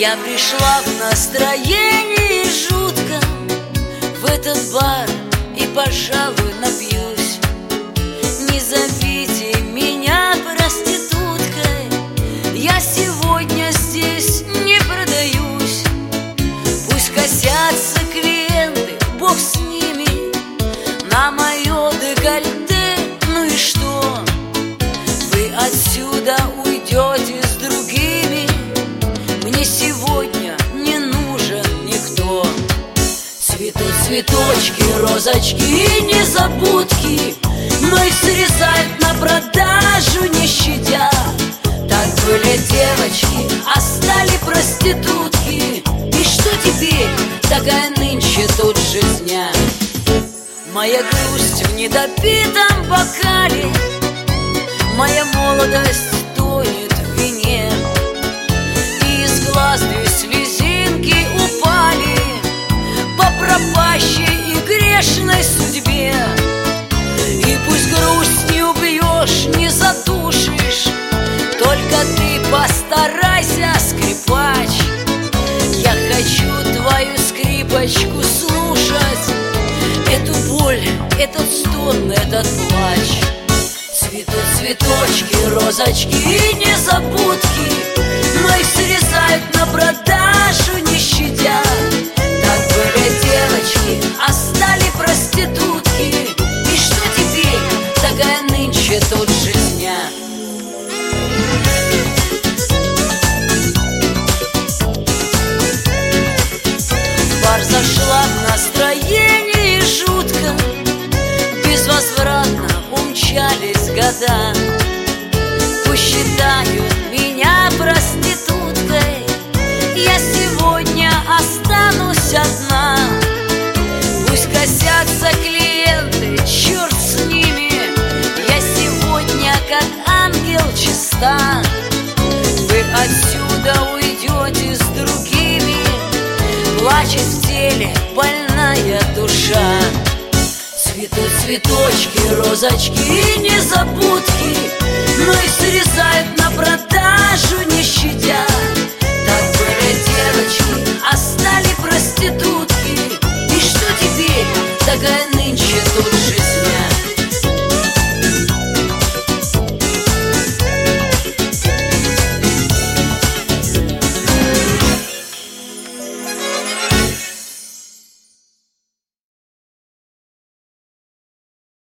Я пришла в настроении жутко в этот бар и, пожалуй, напьюсь. Не зовите меня проституткой, я сегодня здесь не продаюсь. Пусть косятся клиенты, бог с ними, на мое декольте, ну и что? Вы отсюда уйдете с другими, мне сегодня не нужен никто. Цветут цветочки, розочки и незабудки, но их срезают на продажу, не щадя. Так были девочки, а стали проститутки. И что теперь? Такая нынче тут жизня. Моя грусть в недопитом бокале, моя молодость тонет в вине, и из глаз две слезинки упали по пропащей и грешной судьбе. И пусть грусть не убьешь, не задушишь, только ты постарайся, скрипач. Я хочу твою скрипочку слушать, эту боль, этот стон, этот плач. Цветут цветочки, розочки и незабудки, но их срезают на продажу, не щадя. Так были девочки, а стали проститутки. И что теперь? Такая нынче тут жизня. В бар зашла в настроении жутко, безвозвратно умчались года. Пусть считают меня проституткой, я сегодня останусь одна. Пусть косятся клиенты, черт с ними, я сегодня как ангел чиста. Вы отсюда уйдете с другими, плачет в теле больная душа. Цветут цветочки, розочки и незабудки, но их срезают на продажу, не щадя. Так были девочки, а стали проститутки. И что теперь? Такая